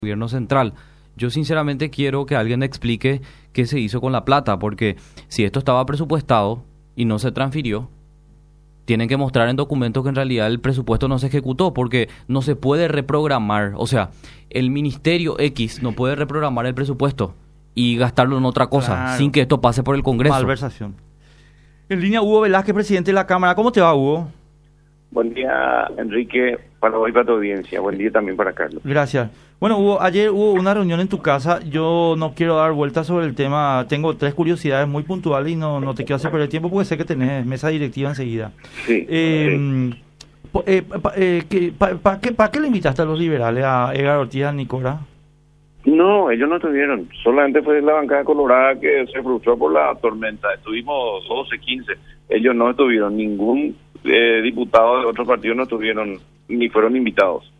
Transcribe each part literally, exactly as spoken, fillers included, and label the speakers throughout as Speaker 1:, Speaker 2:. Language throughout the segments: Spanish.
Speaker 1: gobierno central. Yo sinceramente quiero que alguien explique qué se hizo con la plata, porque si esto estaba presupuestado y no se transfirió, tienen que mostrar en documentos que en realidad el presupuesto no se ejecutó, porque no se puede reprogramar. O sea, el Ministerio X no puede reprogramar el presupuesto y gastarlo en otra cosa,
Speaker 2: Claro.
Speaker 1: sin que esto pase por el Congreso.
Speaker 2: Malversación. En línea, Hugo Velázquez, presidente de la Cámara. ¿Cómo te va, Hugo?
Speaker 3: Buen día, Enrique, para hoy para tu audiencia. Buen día también para Carlos.
Speaker 2: Gracias. Bueno, Hugo, ayer hubo una reunión en tu casa. Yo no quiero dar vueltas sobre el tema. Tengo tres curiosidades muy puntuales y no, no te quiero hacer perder tiempo porque sé que tenés mesa directiva enseguida.
Speaker 3: Sí.
Speaker 2: Eh,
Speaker 3: sí.
Speaker 2: po- eh, pa- eh, que- pa- pa- qué, ¿Para qué le invitaste a los liberales, a Edgar Ortiz, a Nicora?
Speaker 3: No, ellos no estuvieron. Solamente fue la bancada colorada que se frustró por la tormenta. Estuvimos doce, quince. Ellos no estuvieron. Ningún eh, diputado de otro partido no estuvieron, ni fueron invitados.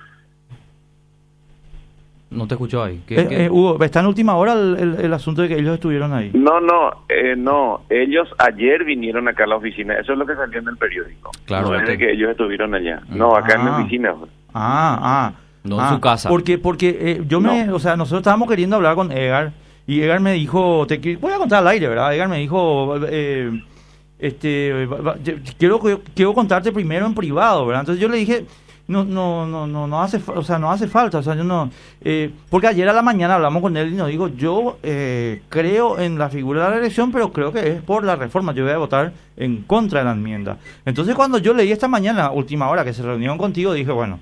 Speaker 1: No te escucho ahí. ¿Qué,
Speaker 2: Eh,
Speaker 1: qué?
Speaker 2: eh, Hugo, está en última hora el, el- el asunto de que ellos estuvieron ahí.
Speaker 3: No, no, eh, no. Ellos ayer vinieron acá a la oficina. Eso es lo que salió en el periódico.
Speaker 1: Claro,
Speaker 3: no es
Speaker 1: este-
Speaker 3: de que ellos estuvieron allá. No, acá en
Speaker 2: Ah.
Speaker 3: la oficina.
Speaker 2: Ah, ah.
Speaker 1: No en
Speaker 2: ah,
Speaker 1: su casa.
Speaker 2: Porque, porque eh, yo me,
Speaker 3: No.
Speaker 2: o sea, nosotros estábamos queriendo hablar con Edgar y Edgar me dijo, te qui- voy a contar al aire, ¿verdad? Edgar me dijo, eh, este, va- va- yo- quiero, quiero contarte primero en privado, ¿verdad? Entonces yo le dije, no, no, no, no, no hace, fa- o sea, no hace falta, o sea, yo no, eh, porque ayer a la mañana hablamos con él y nos dijo, yo eh, creo en la figura de la elección, pero creo que es por la reforma, yo voy a votar en contra de la enmienda. Entonces cuando yo leí esta mañana, última hora, que se reunieron contigo, dije, bueno,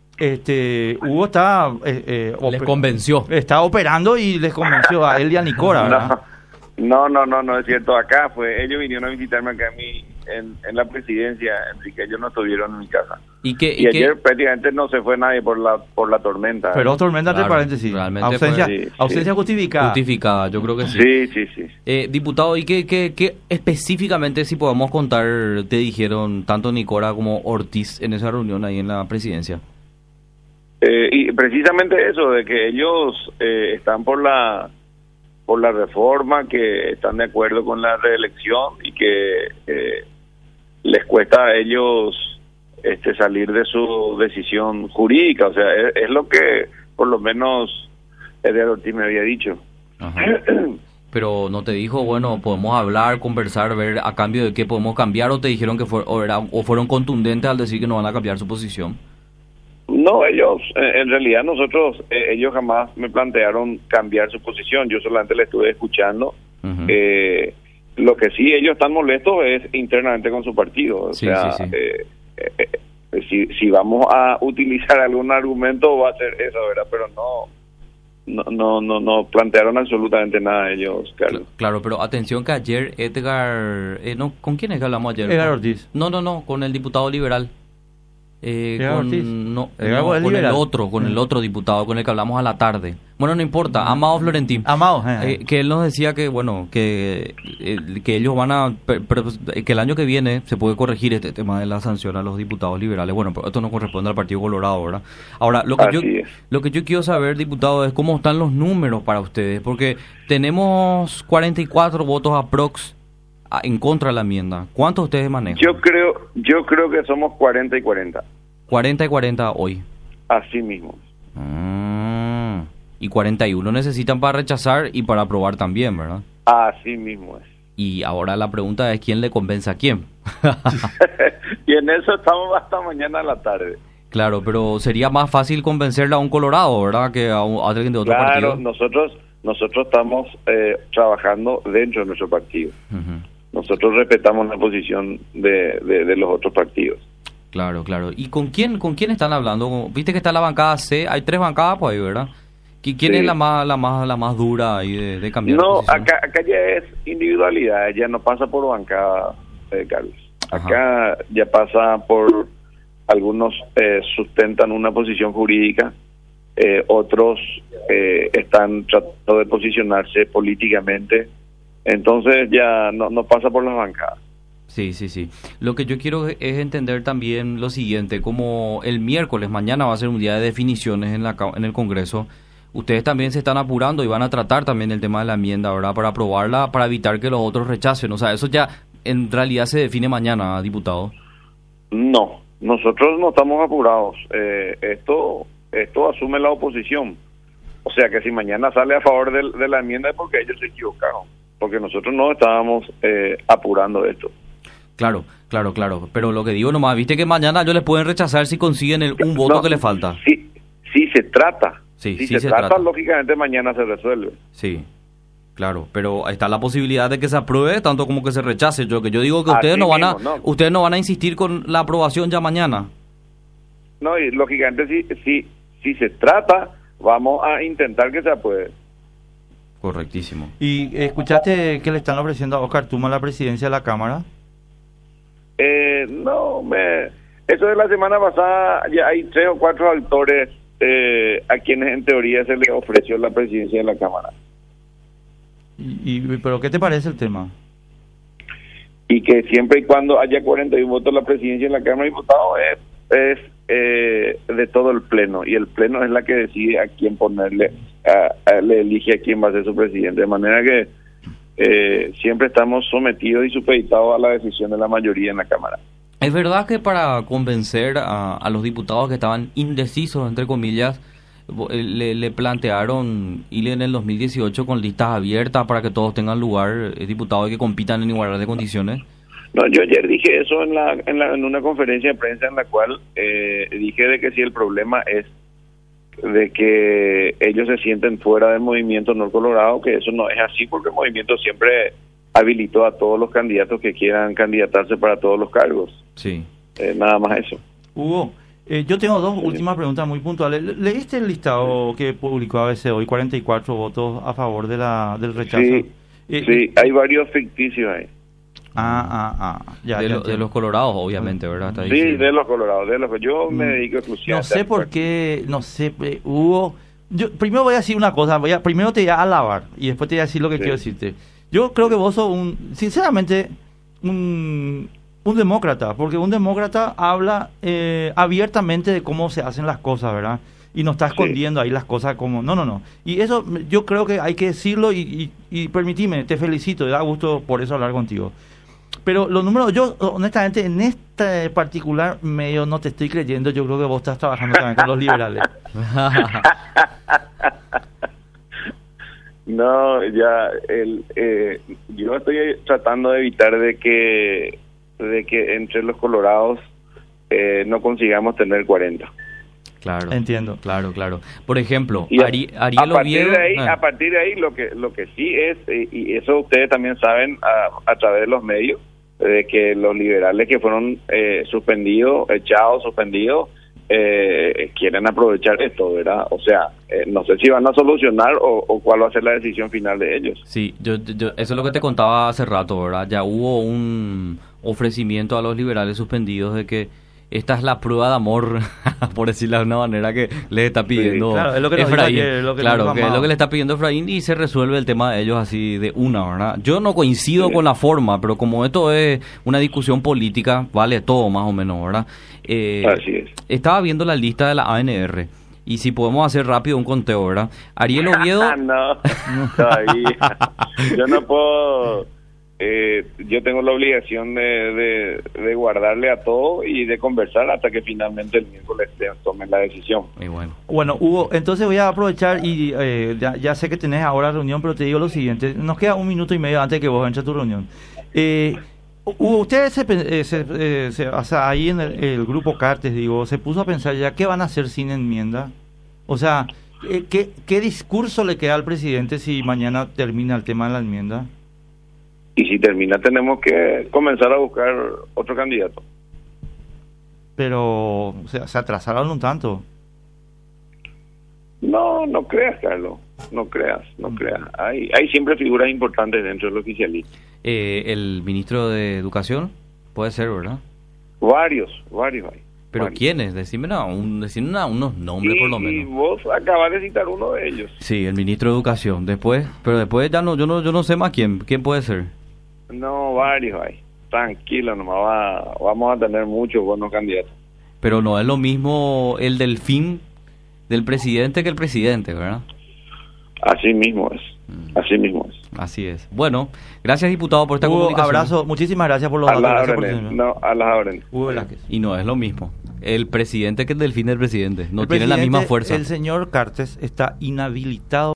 Speaker 2: este, Hugo está, eh, eh,
Speaker 1: Les
Speaker 2: ope-
Speaker 1: convenció.
Speaker 2: está operando y les convenció a él y a Nicora, ¿verdad?
Speaker 3: No, no, no, no es cierto. Acá fue, ellos vinieron a visitarme acá en, mi, en, en la presidencia, Enrique. Ellos no estuvieron en mi casa.
Speaker 1: ¿Y qué?
Speaker 3: Y,
Speaker 1: y qué-
Speaker 3: ayer prácticamente no se fue nadie por la por la tormenta.
Speaker 2: Pero tormenta entre
Speaker 1: Claro,
Speaker 2: paréntesis.
Speaker 1: realmente
Speaker 2: Ausencia,
Speaker 3: fue- sí,
Speaker 2: ausencia
Speaker 3: sí.
Speaker 2: justificada.
Speaker 1: justificada, yo creo que sí.
Speaker 3: Sí, sí, sí.
Speaker 1: Eh, diputado, ¿y qué, qué, qué específicamente, si podemos contar, te dijeron tanto Nicora como Ortiz en esa reunión ahí en la presidencia?
Speaker 3: Eh, y precisamente eso, de que ellos eh, están por la por la reforma, que están de acuerdo con la reelección y que eh, les cuesta a ellos este salir de su decisión jurídica. O sea, es, es lo que por lo menos Edgar Ortiz me había dicho.
Speaker 1: Ajá. Pero no te dijo, bueno, podemos hablar, conversar, ver a cambio de qué podemos cambiar, o te dijeron que fue, o, era- o fueron contundentes al decir que no van a cambiar su posición.
Speaker 3: No, ellos, eh, en realidad nosotros, eh, ellos jamás me plantearon cambiar su posición, yo solamente le estuve escuchando.
Speaker 1: Ujú.
Speaker 3: Eh, lo que sí ellos están molestos es internamente con su partido, o
Speaker 1: Sí,
Speaker 3: sea,
Speaker 1: sí, sí.
Speaker 3: eh, eh, eh, si, si vamos a utilizar algún argumento va a ser eso, ¿verdad? Pero no, no, no, no, no plantearon absolutamente nada ellos, Carlos.
Speaker 1: Cl- Claro, pero atención que ayer Edgar... Eh, no, ¿con quién es que hablamos ayer?
Speaker 2: Edgar Ortiz.
Speaker 1: No, no, no, con el diputado liberal. Eh,
Speaker 2: Edgar
Speaker 1: con,
Speaker 2: Ortiz.
Speaker 1: no,
Speaker 2: Edgar
Speaker 1: no,
Speaker 2: es
Speaker 1: con el
Speaker 2: liberal.
Speaker 1: otro, con el otro diputado, con el que hablamos a la tarde. Bueno, no importa, Amado Florentín.
Speaker 2: Amado, eh.
Speaker 1: Eh, que él nos decía que, bueno, que, eh, que ellos van a... per- per- que el año que viene se puede corregir este tema de la sanción a los diputados liberales. Bueno, pero esto no corresponde al Partido Colorado, ¿verdad? Ahora, lo que yo
Speaker 3: Así es.
Speaker 1: lo que yo quiero saber, diputado, es cómo están los números para ustedes, porque tenemos cuarenta y cuatro votos aprox a- en contra de la enmienda. ¿Cuántos ustedes manejan?
Speaker 3: Yo creo, yo creo que somos cuarenta y cuarenta,
Speaker 1: cuarenta y cuarenta hoy.
Speaker 3: así mismo.
Speaker 1: Mm, y cuarenta y uno necesitan para rechazar y para aprobar también, ¿verdad?
Speaker 3: Así mismo es.
Speaker 1: Y ahora la pregunta es quién le convence a quién.
Speaker 3: Y en eso estamos hasta mañana a la tarde.
Speaker 1: Claro, pero sería más fácil convencerle a un colorado, ¿verdad? Que a, un- a alguien de otro
Speaker 3: Claro,
Speaker 1: partido.
Speaker 3: nosotros nosotros estamos eh, trabajando dentro de nuestro partido.
Speaker 1: Ujú.
Speaker 3: Nosotros respetamos la posición de, de, de los otros partidos.
Speaker 1: Claro, claro. ¿Y con quién con quién están hablando? Viste que está la bancada C, hay tres bancadas pues ahí, ¿verdad? ¿Qui- ¿Quién
Speaker 3: Sí.
Speaker 1: es la más la más la más dura ahí de, de cambiar?
Speaker 3: No,
Speaker 1: de posición?
Speaker 3: acá acá ya es individualidad, ya no pasa por bancada, eh, Carlos. Acá ya pasa por algunos eh, sustentan una posición jurídica, eh, otros eh, están tratando de posicionarse políticamente, entonces ya no, no pasa por las bancadas.
Speaker 1: Sí, sí, sí. Lo que yo quiero es entender también lo siguiente, como el miércoles, mañana va a ser un día de definiciones en la ca- en el Congreso. Ustedes también se están apurando y van a tratar también el tema de la enmienda, ¿verdad? Para aprobarla, para evitar que los otros rechacen. O sea, eso ya en realidad se define mañana, diputado.
Speaker 3: No, nosotros no estamos apurados. Eh, esto esto asume la oposición. O sea que si mañana sale a favor de, de la enmienda es porque ellos se equivocaron, porque nosotros no estábamos eh, apurando esto.
Speaker 1: Claro, claro, claro. Pero lo que digo nomás, viste que mañana ellos les pueden rechazar si consiguen el, un voto
Speaker 3: No,
Speaker 1: que les falta.
Speaker 3: Sí, sí se trata.
Speaker 1: Sí,
Speaker 3: si
Speaker 1: sí
Speaker 3: se,
Speaker 1: se
Speaker 3: trata,
Speaker 1: trata.
Speaker 3: lógicamente mañana se resuelve.
Speaker 1: Sí, claro. Pero está la posibilidad de que se apruebe tanto como que se rechace. Yo que yo digo que ustedes
Speaker 3: Así
Speaker 1: no van a,
Speaker 3: mismo, ¿no?
Speaker 1: ustedes no van a insistir con la aprobación ya mañana.
Speaker 3: No, y lógicamente si, si, si se trata, vamos a intentar que se apruebe.
Speaker 1: Correctísimo.
Speaker 2: ¿Y escuchaste que le están ofreciendo a Oscar Tuma la presidencia de la Cámara?
Speaker 3: Eh, no, me, eso de la semana pasada, ya hay tres o cuatro actores eh, a quienes en teoría se les ofreció la presidencia de la Cámara.
Speaker 2: Y, y- ¿Pero qué te parece el tema?
Speaker 3: Y que siempre y cuando haya cuarenta y uno votos la presidencia de la Cámara de Diputados es, es eh, de todo el Pleno, y el Pleno es la que decide a quién ponerle, a, a- le elige a quién va a ser su presidente, de manera que eh, siempre estamos sometidos y supeditados a la decisión de la mayoría en la Cámara.
Speaker 1: ¿Es verdad que para convencer a, a los diputados que estaban indecisos, entre comillas, vo- eh, le, le plantearon ir en el dos mil dieciocho con listas abiertas para que todos tengan lugar, eh, diputados que compitan en igualdad de condiciones?
Speaker 3: No, yo ayer dije eso en, la, en, la, en una conferencia de prensa en la cual eh, dije de que si el problema es de que ellos se sienten fuera del movimiento Nor Colorado, que eso no es así, porque el movimiento siempre habilitó a todos los candidatos que quieran candidatarse para todos los cargos.
Speaker 1: Sí.
Speaker 3: Eh, nada más eso.
Speaker 2: Hugo, eh, yo tengo dos últimas preguntas muy puntuales. Le- ¿Leíste el listado que publicó A B C hoy? cuarenta y cuatro votos a favor de la del rechazo.
Speaker 3: Sí,
Speaker 2: Eh,
Speaker 3: sí, hay varios ficticios ahí.
Speaker 2: Ah, ah, ah. Ya,
Speaker 1: de,
Speaker 2: ya
Speaker 1: lo- de
Speaker 2: entiendo.
Speaker 1: los colorados, obviamente, ¿verdad? Está
Speaker 3: Sí,
Speaker 1: diciendo.
Speaker 3: de los colorados, de los que yo me
Speaker 2: Mm.
Speaker 3: dedico exclusivamente.
Speaker 2: No sé por qué, no sé, eh, Hugo. Yo primero voy a decir una cosa, voy a, primero te voy a alabar y después te voy a decir lo que
Speaker 3: Sí.
Speaker 2: quiero decirte. Yo creo que vos sos un, sinceramente, un, un demócrata, porque un demócrata habla eh, abiertamente de cómo se hacen las cosas, ¿verdad? Y no está
Speaker 3: Sí.
Speaker 2: escondiendo ahí las cosas como, no, no, no. Y eso yo creo que hay que decirlo y, y, y permitime, te felicito, me da gusto por eso hablar contigo. Pero los números, yo honestamente en este particular medio no te estoy creyendo, yo creo que vos estás trabajando también con los liberales.
Speaker 3: No, ya el, eh, yo estoy tratando de evitar de que de que entre los colorados eh, no consigamos tener cuarenta.
Speaker 1: Claro.
Speaker 2: Entiendo.
Speaker 1: Claro, claro. Por ejemplo,
Speaker 3: Y a,
Speaker 1: Ari-
Speaker 3: a
Speaker 1: Ariel
Speaker 3: partir
Speaker 1: Oviedo...
Speaker 3: de ahí,
Speaker 1: ah,
Speaker 3: a partir de ahí lo que lo que sí es, eh, y eso ustedes también saben a, a través de los medios, de que los liberales que fueron eh, suspendidos, echados, suspendidos, eh, quieren aprovechar esto, ¿verdad? O sea, eh, no sé si van a solucionar o, o cuál va a ser la decisión final de ellos.
Speaker 1: Sí, yo, yo, eso es lo que te contaba hace rato, ¿verdad? Ya hubo un ofrecimiento a los liberales suspendidos de que esta es la prueba de amor, por decirlo de una manera, que les está pidiendo
Speaker 2: Sí, claro, es lo que nos dijo
Speaker 1: Efraín.
Speaker 2: ayer, es lo que
Speaker 1: claro,
Speaker 2: nos
Speaker 1: que es
Speaker 2: amaba.
Speaker 1: lo que le está pidiendo Efraín y se resuelve el tema de ellos así de una, ¿verdad? Yo no coincido
Speaker 3: Sí.
Speaker 1: con la forma, pero como esto es una discusión política, vale todo más o menos, ¿verdad? Eh,
Speaker 3: Así es.
Speaker 1: Estaba viendo la lista de la A N R y si podemos hacer rápido un conteo, ¿verdad? Ariel Oviedo...
Speaker 3: no, todavía. Yo no puedo. Eh, yo tengo la obligación de, de, de guardarle a todo y de conversar hasta que finalmente el miércoles te- tomen la decisión.
Speaker 1: Y bueno.
Speaker 2: Bueno, Hugo, entonces voy a aprovechar y eh, ya, ya sé que tenés ahora reunión, pero te digo lo siguiente, nos queda un minuto y medio antes de que vos entres a tu reunión. Eh, Hugo, ustedes se, pen- eh, se, eh, se- o sea, ahí en el, el grupo Cartes, digo, se puso a pensar ya qué van a hacer sin enmienda. O sea, eh, ¿qué, qué discurso le queda al presidente si mañana termina el tema de la enmienda?
Speaker 3: Y si termina, tenemos que comenzar a buscar otro candidato.
Speaker 2: Pero, o sea, se atrasaron un tanto.
Speaker 3: No, no creas, Carlos. No creas, no creas. Hay, hay siempre figuras importantes dentro del oficialismo.
Speaker 1: Eh, el ministro de Educación, puede ser, ¿verdad?
Speaker 3: Varios, varios hay.
Speaker 1: Pero
Speaker 3: varios.
Speaker 1: ¿quiénes? Decime, no, un, decime una- unos nombres
Speaker 3: Y,
Speaker 1: por lo
Speaker 3: y
Speaker 1: menos.
Speaker 3: vos acabas de citar uno de ellos.
Speaker 1: Sí, el ministro de Educación. Después, pero después ya no, yo no, yo no sé más quién, quién puede ser.
Speaker 3: No, varios hay. Tranquilo, nomás va, vamos a tener muchos buenos candidatos.
Speaker 1: Pero no es lo mismo el delfín del presidente que el presidente, ¿verdad?
Speaker 3: Así mismo es.
Speaker 1: Mm.
Speaker 3: Así mismo es.
Speaker 1: Así es. Bueno, gracias diputado por esta
Speaker 2: Hugo,
Speaker 1: comunicación.
Speaker 2: abrazo, muchísimas gracias por los
Speaker 3: A
Speaker 2: datos.
Speaker 3: las
Speaker 2: gracias por
Speaker 3: órdenes.
Speaker 2: tu-
Speaker 3: No, a las órdenes.
Speaker 2: Hugo Velázquez.
Speaker 1: Y no es lo mismo. el presidente que el delfín del presidente. No
Speaker 2: El
Speaker 1: tiene la misma
Speaker 2: presidente,
Speaker 1: fuerza.
Speaker 2: El señor Cartes está inhabilitado